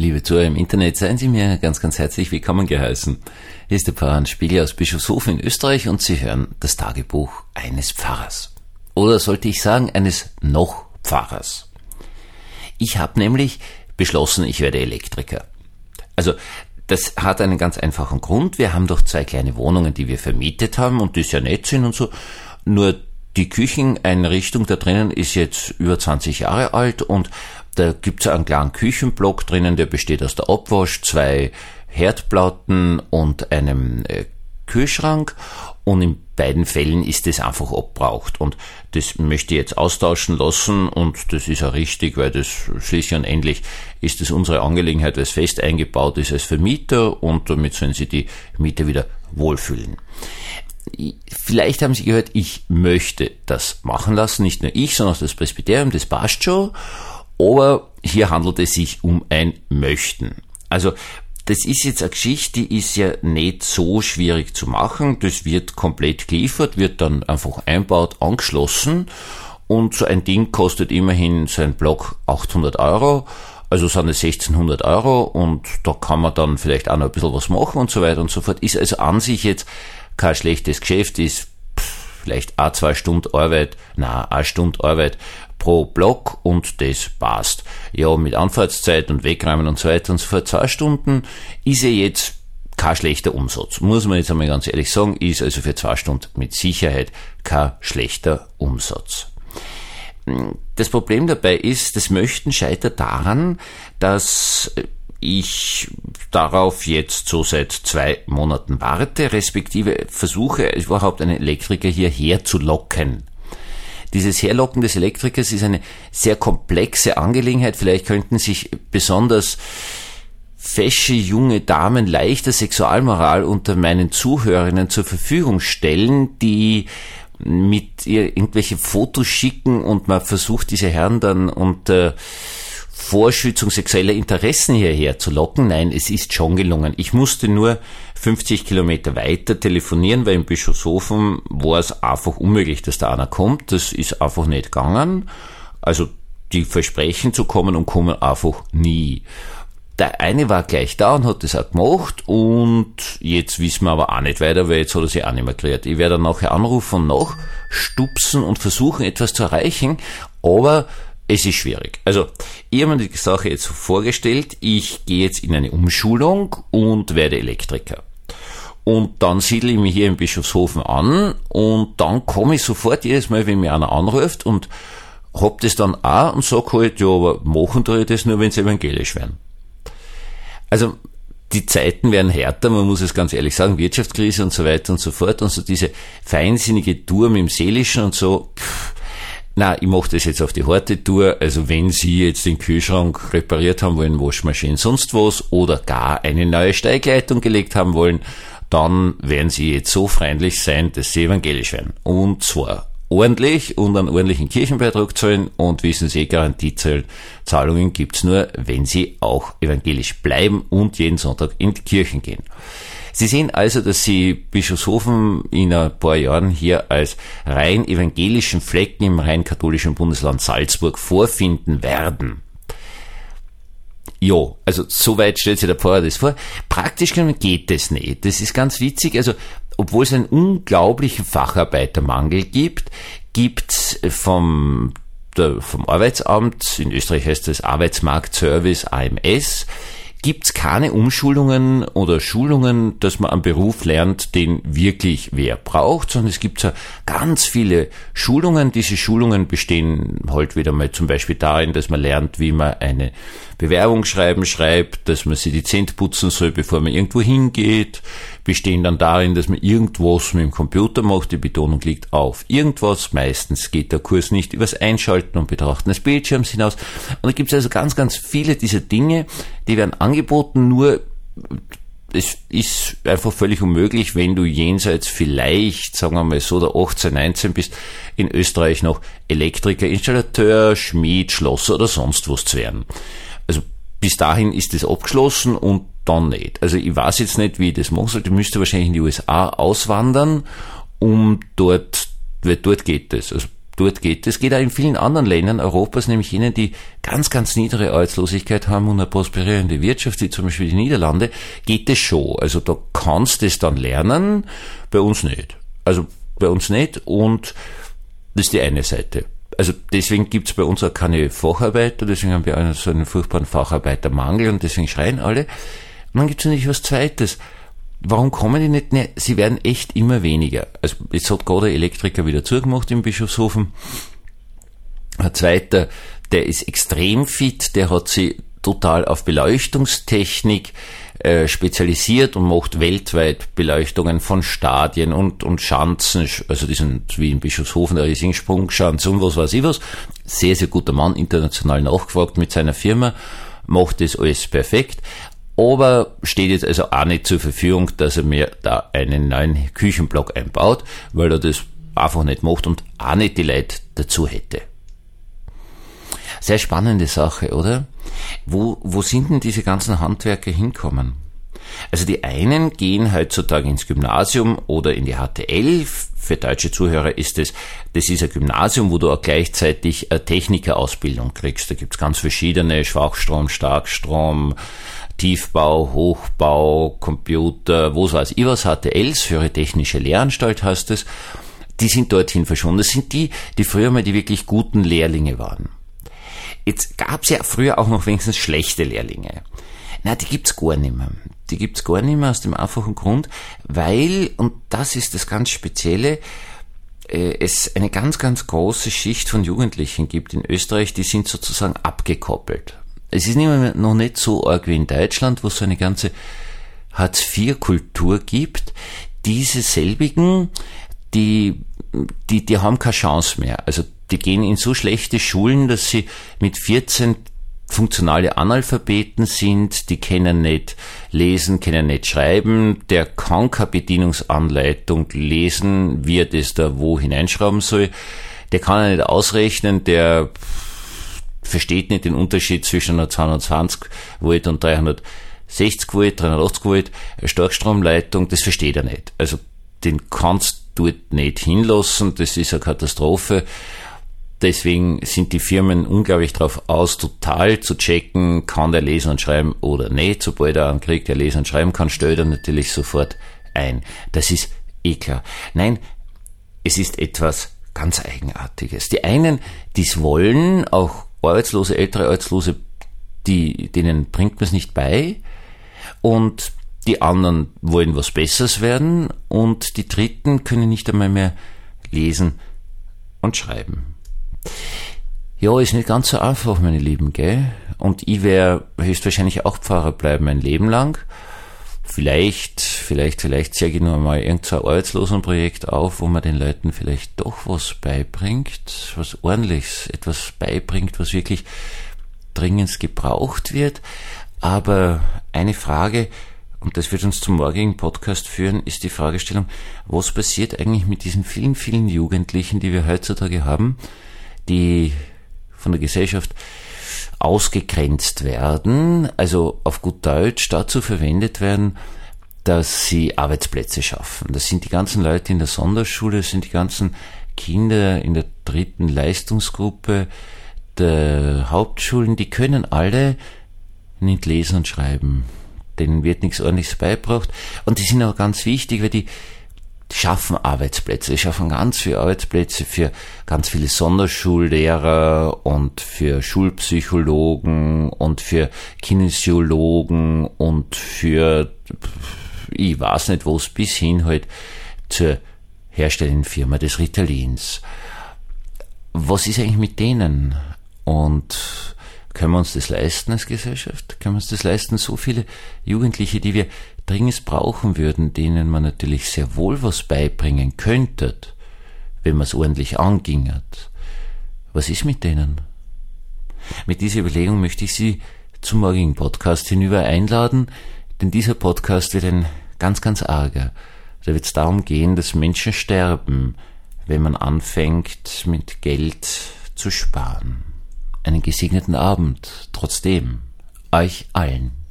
Liebe Zuhörer im Internet, seien Sie mir ganz, ganz herzlich willkommen geheißen. Hier ist der Pfarrer Hans Spiegel aus Bischofshofen in Österreich und Sie hören das Tagebuch eines Pfarrers. Oder sollte ich sagen, eines Noch-Pfarrers. Ich habe nämlich beschlossen, ich werde Elektriker. Also, das hat einen ganz einfachen Grund. Wir haben doch 2 kleine Wohnungen, die wir vermietet haben und die sehr nett sind und so. Nur die Kücheneinrichtung da drinnen ist jetzt über 20 Jahre alt und da gibt's einen kleinen Küchenblock drinnen, der besteht aus der Abwasch, 2 Herdplatten und einem Kühlschrank und in beiden Fällen ist das einfach abgebraucht und das möchte ich jetzt austauschen lassen und das ist auch richtig, weil das schließlich und endlich ist das unsere Angelegenheit, weil es fest eingebaut ist als Vermieter und damit sollen sich die Mieter wieder wohlfühlen. Vielleicht haben Sie gehört, ich möchte das machen lassen, nicht nur ich, sondern auch das Presbyterium, das passt schon, aber hier handelt es sich um ein Möchten. Also das ist jetzt eine Geschichte, die ist ja nicht so schwierig zu machen. Das wird komplett geliefert, wird dann einfach einbaut, angeschlossen und so ein Ding kostet immerhin so ein Block 800 €, also sind es 1600 € und da kann man dann vielleicht auch noch ein bisschen was machen und so weiter und so fort. Ist also an sich jetzt kein schlechtes Geschäft, ist vielleicht auch 2 Stunden Arbeit, eine Stunde Arbeit pro Block und das passt. Ja, mit Anfahrtszeit und Wegräumen und so weiter und so fort, 2 Stunden ist ja jetzt kein schlechter Umsatz. Muss man jetzt einmal ganz ehrlich sagen, ist also für 2 Stunden mit Sicherheit kein schlechter Umsatz. Das Problem dabei ist, das Möchten scheitert daran, dass ich darauf jetzt so seit 2 Monaten warte, respektive versuche überhaupt einen Elektriker hierher zu locken. Dieses Herlocken des Elektrikers ist eine sehr komplexe Angelegenheit. Vielleicht könnten sich besonders fesche junge Damen leichter Sexualmoral unter meinen Zuhörerinnen zur Verfügung stellen, die mit ihr irgendwelche Fotos schicken und man versucht, diese Herren dann unter Vorschützung sexueller Interessen hierher zu locken. Nein, es ist schon gelungen. Ich musste nur 50 Kilometer weiter telefonieren, weil in Bischofshofen war es einfach unmöglich, dass da einer kommt. Das ist einfach nicht gegangen. Also die versprechen zu kommen und kommen einfach nie. Der eine war gleich da und hat das auch gemacht und jetzt wissen wir aber auch nicht weiter, weil jetzt hat er sich auch nicht mehr geklärt. Ich werde dann nachher anrufen und nachstupsen und versuchen, etwas zu erreichen, aber es ist schwierig. Also, ich habe mir die Sache jetzt vorgestellt, ich gehe jetzt in eine Umschulung und werde Elektriker. Und dann siedle ich mich hier in Bischofshofen an und dann komme ich sofort jedes Mal, wenn mir einer anruft und hab das dann auch und sag halt, ja, aber machen tue ich das nur, wenn sie evangelisch werden. Also, die Zeiten werden härter, man muss es ganz ehrlich sagen, Wirtschaftskrise und so weiter und so fort und so diese feinsinnige Tour mit dem Seelischen und so, na, ich mache das jetzt auf die harte Tour, also wenn Sie jetzt den Kühlschrank repariert haben wollen, Waschmaschine, sonst was, oder gar eine neue Steigleitung gelegt haben wollen, dann werden Sie jetzt so freundlich sein, dass Sie evangelisch werden. Und zwar ordentlich und einen ordentlichen Kirchenbeitrag zahlen und wissen Sie, Garantiezahlungen gibt's nur, wenn Sie auch evangelisch bleiben und jeden Sonntag in die Kirchen gehen. Sie sehen also, dass Sie Bischofshofen in ein paar Jahren hier als rein evangelischen Flecken im rein katholischen Bundesland Salzburg vorfinden werden. Jo, also soweit stellt sich der Pfarrer das vor. Praktisch geht das nicht. Das ist ganz witzig. Also, obwohl es einen unglaublichen Facharbeitermangel gibt, gibt's vom Arbeitsamt, in Österreich heißt das Arbeitsmarktservice, AMS, gibt's keine Umschulungen oder Schulungen, dass man einen Beruf lernt, den wirklich wer braucht, sondern es gibt ja ganz viele Schulungen. Diese Schulungen bestehen halt wieder mal zum Beispiel darin, dass man lernt, wie man eine Bewerbung schreibt, dass man sich die Zähne putzen soll, bevor man irgendwo hingeht, bestehen dann darin, dass man irgendwas mit dem Computer macht, die Betonung liegt auf irgendwas, meistens geht der Kurs nicht übers Einschalten und Betrachten des Bildschirms hinaus. Und da gibt es also ganz, ganz viele dieser Dinge, die werden angeboten, nur es ist einfach völlig unmöglich, wenn du jenseits vielleicht, sagen wir mal so, der 18, 19 bist, in Österreich noch Elektriker, Installateur, Schmied, Schlosser oder sonst was zu werden. Also bis dahin ist das abgeschlossen und dann nicht. Also ich weiß jetzt nicht, wie ich das machen soll. Ich müsste wahrscheinlich in die USA auswandern, weil dort geht das. Also dort geht. Das geht auch in vielen anderen Ländern Europas, nämlich jenen, die ganz, ganz niedere Arbeitslosigkeit haben und eine prosperierende Wirtschaft, wie zum Beispiel die Niederlande, geht es schon. Also da kannst du es dann lernen, bei uns nicht. Also bei uns nicht, und das ist die eine Seite. Also deswegen gibt's bei uns auch keine Facharbeiter, deswegen haben wir so einen furchtbaren Facharbeitermangel und deswegen schreien alle. Und dann gibt's natürlich was Zweites. Warum kommen die nicht? Ne, sie werden echt immer weniger. Also jetzt hat gerade der Elektriker wieder zugemacht in Bischofshofen. Ein zweiter, der ist extrem fit, der hat sich total auf Beleuchtungstechnik spezialisiert und macht weltweit Beleuchtungen von Stadien und Schanzen, also die sind wie in Bischofshofen der riesigen Sprungschanze und was weiß ich was. Sehr, sehr guter Mann, international nachgefragt mit seiner Firma, macht das alles perfekt. Aber steht jetzt also auch nicht zur Verfügung, dass er mir da einen neuen Küchenblock einbaut, weil er das einfach nicht macht und auch nicht die Leute dazu hätte. Sehr spannende Sache, oder? Wo sind denn diese ganzen Handwerker hinkommen? Also die einen gehen heutzutage ins Gymnasium oder in die HTL. Für deutsche Zuhörer ist das ist ein Gymnasium, wo du auch gleichzeitig eine Technikerausbildung kriegst. Da gibt's ganz verschiedene, Schwachstrom, Starkstrom, Tiefbau, Hochbau, Computer, was weiß ich was, HTLs, für eine technische Lehranstalt heißt es. Die sind dorthin verschwunden. Das sind die früher mal die wirklich guten Lehrlinge waren. Jetzt gab's ja früher auch noch wenigstens schlechte Lehrlinge. Na, die gibt's gar nicht mehr. Die gibt's gar nicht mehr aus dem einfachen Grund, weil, und das ist das ganz Spezielle, es eine ganz, ganz große Schicht von Jugendlichen gibt in Österreich, die sind sozusagen abgekoppelt. Es ist noch nicht so arg wie in Deutschland, wo es so eine ganze Hartz-IV-Kultur gibt. Diese selbigen, die haben keine Chance mehr. Also die gehen in so schlechte Schulen, dass sie mit 14 funktionale Analphabeten sind, die können nicht lesen, können nicht schreiben, der kann keine Bedienungsanleitung lesen, wie er das da wo hineinschrauben soll, der kann nicht ausrechnen, der versteht nicht den Unterschied zwischen einer 220 Volt und 360 Volt, 380 Volt, eine Starkstromleitung, das versteht er nicht. Also den kannst du dort nicht hinlassen, das ist eine Katastrophe. Deswegen sind die Firmen unglaublich darauf aus, total zu checken, kann der lesen und schreiben oder nicht. Sobald er einen kriegt, der lesen und schreiben kann, stellt er natürlich sofort ein. Das ist eh klar. Nein, es ist etwas ganz Eigenartiges. Die einen, die's wollen, auch Arbeitslose, ältere Arbeitslose, denen bringt man es nicht bei, und die anderen wollen was Besseres werden, und die Dritten können nicht einmal mehr lesen und schreiben. Ja, ist nicht ganz so einfach, meine Lieben, gell? Und ich werde höchstwahrscheinlich auch Pfarrer bleiben ein Leben lang. Vielleicht zeige ich nur mal irgendein Arbeitslosenprojekt auf, wo man den Leuten vielleicht doch was beibringt, was Ordentliches, etwas beibringt, was wirklich dringend gebraucht wird. Aber eine Frage, und das wird uns zum morgigen Podcast führen, ist die Fragestellung, was passiert eigentlich mit diesen vielen, vielen Jugendlichen, die wir heutzutage haben, die von der Gesellschaft ausgegrenzt werden, also auf gut Deutsch dazu verwendet werden, dass sie Arbeitsplätze schaffen. Das sind die ganzen Leute in der Sonderschule, das sind die ganzen Kinder in der 3. Leistungsgruppe der Hauptschulen, die können alle nicht lesen und schreiben. Denen wird nichts Ordentliches beigebracht, und die sind auch ganz wichtig, weil die schaffen Arbeitsplätze, die schaffen ganz viele Arbeitsplätze für ganz viele Sonderschullehrer und für Schulpsychologen und für Kinesiologen und für, ich weiß nicht was, bis hin halt zur herstellenden Firma des Ritalins. Was ist eigentlich mit denen? Und können wir uns das leisten als Gesellschaft? Können wir uns das leisten? So viele Jugendliche, die wir dringend brauchen würden, denen man natürlich sehr wohl was beibringen könnte, wenn man es ordentlich angingert. Was ist mit denen? Mit dieser Überlegung möchte ich Sie zum morgigen Podcast hinüber einladen, denn dieser Podcast wird ein ganz, ganz arger. Da wird es darum gehen, dass Menschen sterben, wenn man anfängt, mit Geld zu sparen. Einen gesegneten Abend, trotzdem, euch allen.